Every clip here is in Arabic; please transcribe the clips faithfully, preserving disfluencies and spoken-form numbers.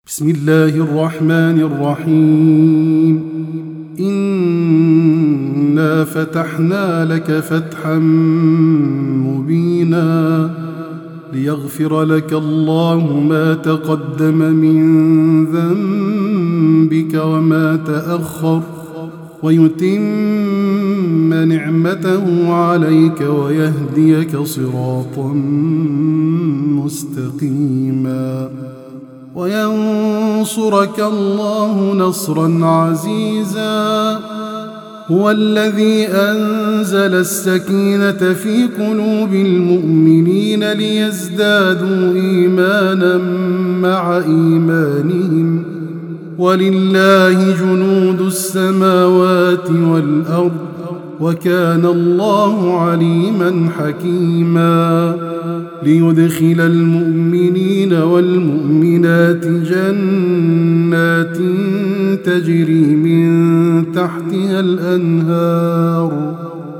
بسم الله الرحمن الرحيم إنا فتحنا لك فتحا مبينا ليغفر لك الله ما تقدم من ذنبك وما تأخر ويتم نعمته عليك ويهديك صراطا مستقيما وينصرك الله نصرا عزيزا. هو الذي أنزل السكينة في قلوب المؤمنين ليزدادوا إيمانا مع إيمانهم ولله جنود السماوات والأرض وكان الله عليما حكيما. ليدخل المؤمنين والمؤمنات جنات تجري من تحتها الأنهار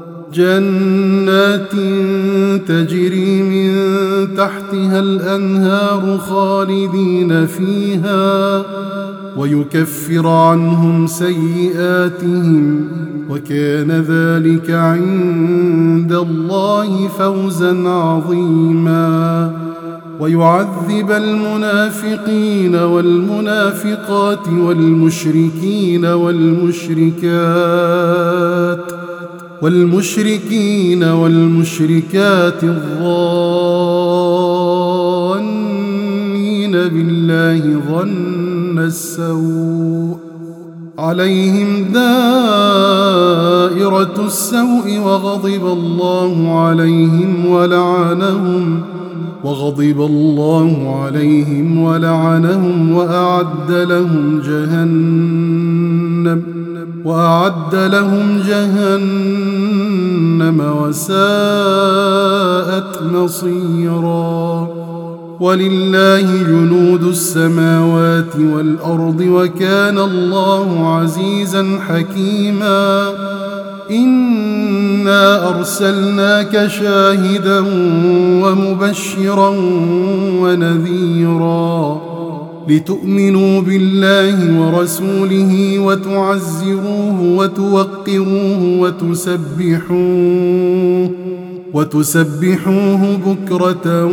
جنات تجري من تحتها الأنهار خالدين فيها ويكفر عنهم سيئاتهم وكان ذلك عند الله فوزا عظيما. ويعذب المنافقين والمنافقات والمشركين والمشركات والمشركين والمشركات الظانين بالله ظن السوء عليهم دائرة السوء وغضب الله عليهم ولعنهم وغضب الله عليهم ولعنهم وأعد لهم جهنم وأعد لهم جهنم وساءت مصيرا. ولله جنود السماوات والأرض وكان الله عزيزا حكيما. إنا أرسلناك شاهدا ومبشرا ونذيرا لتؤمنوا بالله ورسوله وتعزروه وتوقروه وتسبحوه وتسبحوه بكرة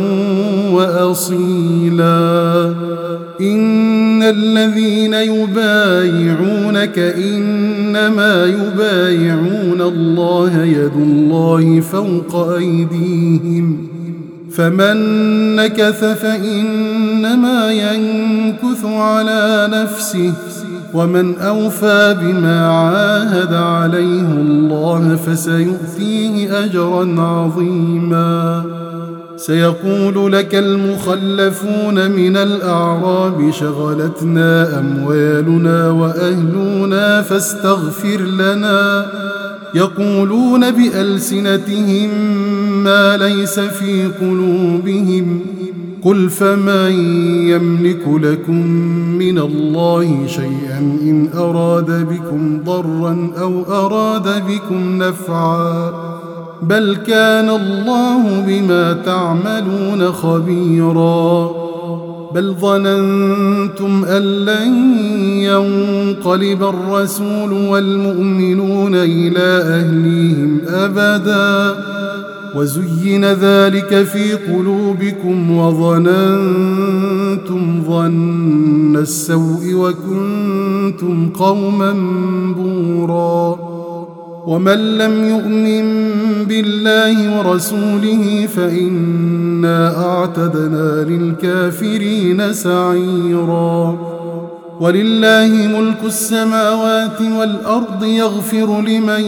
وأصيلا. إن الذين يبايعونك إنما يبايعون الله يد الله فوق أيديهم فمن نكث فإنما ينكث على نفسه ومن أوفى بما عاهد عليه الله فسيؤتيه أجرا عظيما. سيقول لك المخلفون من الأعراب شغلتنا أموالنا وأهلنا فاستغفر لنا يقولون بألسنتهم ما ليس في قلوبهم قل فمن يملك لكم من الله شيئا إن أراد بكم ضرا أو أراد بكم نفعا بل كان الله بما تعملون خبيرا. بل ظننتم أن لن ينقلب الرسول والمؤمنون إلى أهليهم أبدا وزين ذلك في قلوبكم وظننتم ظن السوء وكنتم قوما بورا. ومن لم يؤمن بالله ورسوله فإنا أعتدنا للكافرين سعيرا. ولله ملك السماوات والأرض يغفر لمن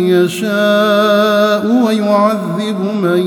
يشاء ويعذب من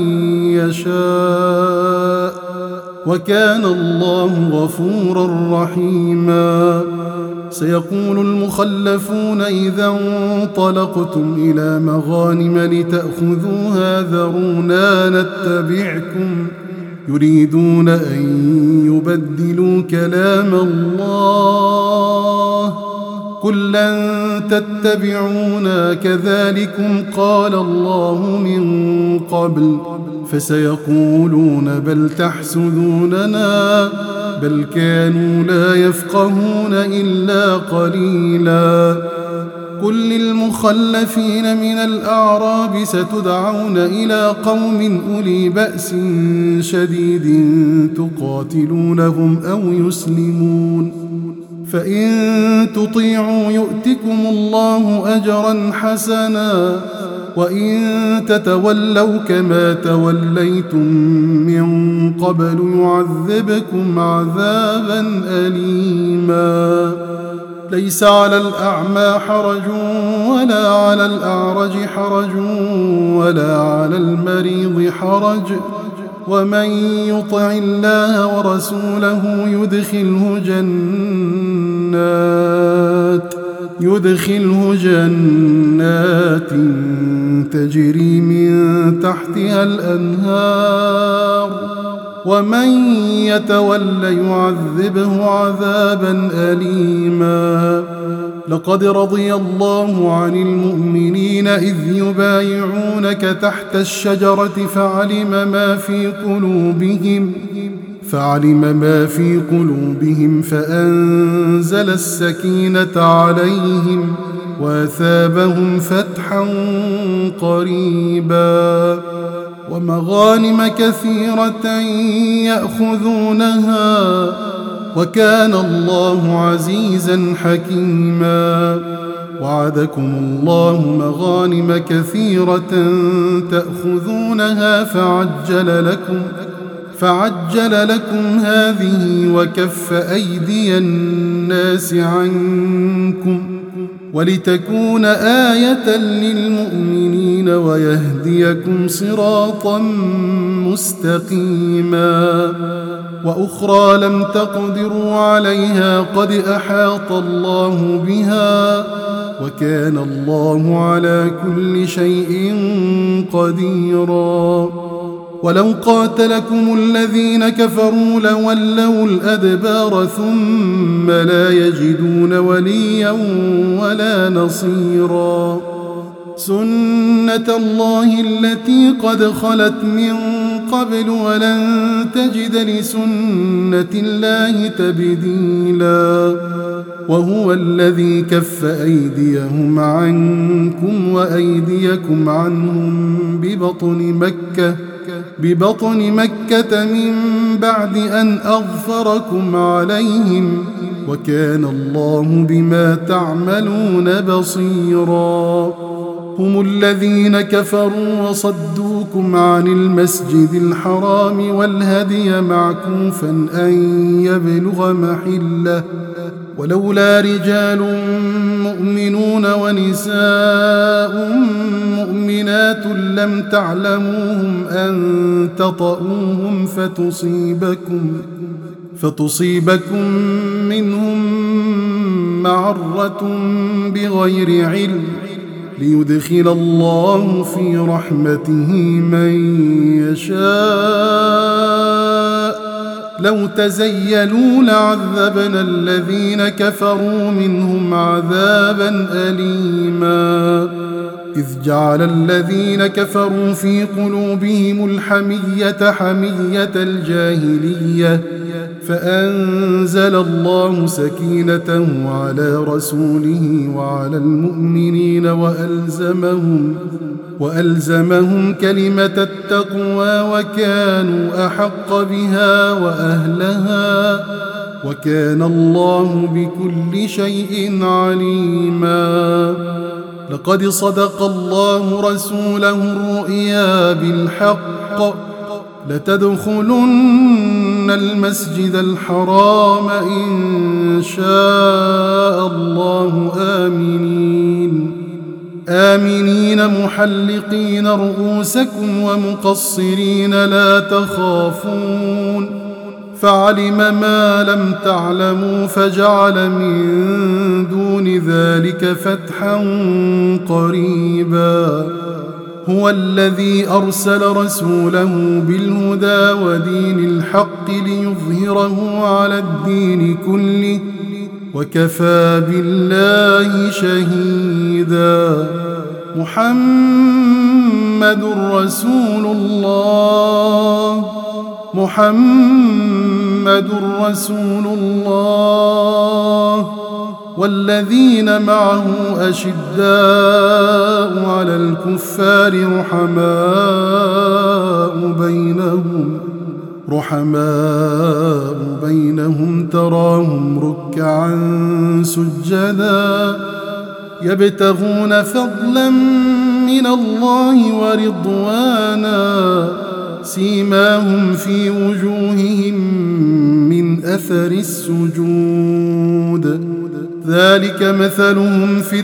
يشاء وكان الله غفورا رحيما. سيقول المخلفون إذا انطلقتم إلى مغانم لتأخذوها ذرونا نتبعكم يريدون أن يبدلوا كلام الله كلا تتبعونا كذلكم قال الله من قبل فسيقولون بل تحسدوننا بل كانوا لا يفقهون إلا قليلا قل للمخلفين من الأعراب ستدعون إلى قوم أولي بأس شديد تقاتلونهم أو يسلمون فإن تطيعوا يؤتكم الله أجرا حسنا وإن تتولوا كما توليتم من قبل يعذبكم عذابا أليما ليس على الأعمى حرج ولا على الأعرج حرج ولا على المريض حرج ومن يطع الله ورسوله يدخله جنات يدخله جنات تجري من تحتها الأنهار ومن يتول يعذبه عذابا أليما لقد رضي الله عن المؤمنين إذ يبايعونك تحت الشجرة فعلم ما في قلوبهم فعلم ما في قلوبهم فأنزل السكينة عليهم وأثابهم فتحا قريبا ومغانم كثيرة يأخذونها وكان الله عزيزا حكيما وعدكم الله مغانم كثيرة تأخذونها فعجل لكم فعجل لكم هذه وكف أيدي الناس عنكم ولتكون آية للمؤمنين ويهديكم صراطا مستقيما وأخرى لم تقدروا عليها قد أحاط الله بها وكان الله على كل شيء قديرا ولو قاتلكم الذين كفروا لولوا الأدبار ثم لا يجدون وليا ولا نصيرا سنة الله التي قد خلت من قبل ولن تجد لسنة الله تبديلا وهو الذي كف أيديهم عنكم وأيديكم عنهم ببطن مكة ببطن مكة من بعد أن أظفركم عليهم وكان الله بما تعملون بصيرا هم الذين كفروا وصدوكم عن المسجد الحرام والهدي معكوفا أن يبلغ محله ولولا رجال مؤمنون ونساء مؤمنات لم تعلموهم أن تطؤوهم فتصيبكم فتصيبكم منهم معرة بغير علم ليدخل الله في رحمته من يشاء لو تزيلوا لعذبنا الذين كفروا منهم عذابا أليما إذ جعل الذين كفروا في قلوبهم الحمية حمية الجاهلية فأنزل الله سكينته على رسوله وعلى المؤمنين وألزمهم وألزمهم كلمة التقوى وكانوا أحق بها وأهلها وكان الله بكل شيء عليما لقد صدق الله رسوله الرؤيا بالحق لتدخلن المسجد الحرام إن شاء الله آمنين آمنين محلقين رؤوسكم ومقصرين لا تخافون فعلم ما لم تعلموا فجعل من دون ذلك فتحا قريبا هو الذي أرسل رسوله بالهدى ودين الحق ليظهره على الدين كله وكفى بالله شهيدا. محمد رسول الله محمد رسول الله والذين معه أشداء على الكفار رحماء بينهم رحماء بينهم تراهم ركعا سجدا يبتغون فضلا من الله ورضوانا سيماهم في وجوههم من أثر السجود ذلك مثلهم في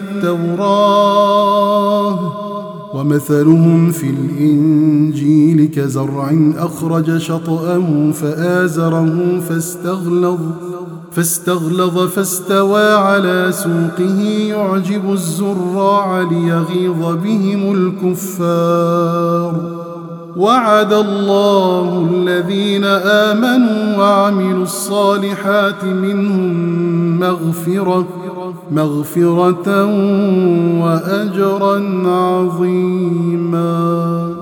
التوراة ومثلهم في الإنجيل كزرع أخرج شطأه فآزره فاستغلظ فاستغلظ فاستوى على سوقه يعجب الزراع ليغيظ بهم الكفار. وعد الله الذين آمنوا وعملوا الصالحات منهم مغفرة مغفرة وأجرا عظيما.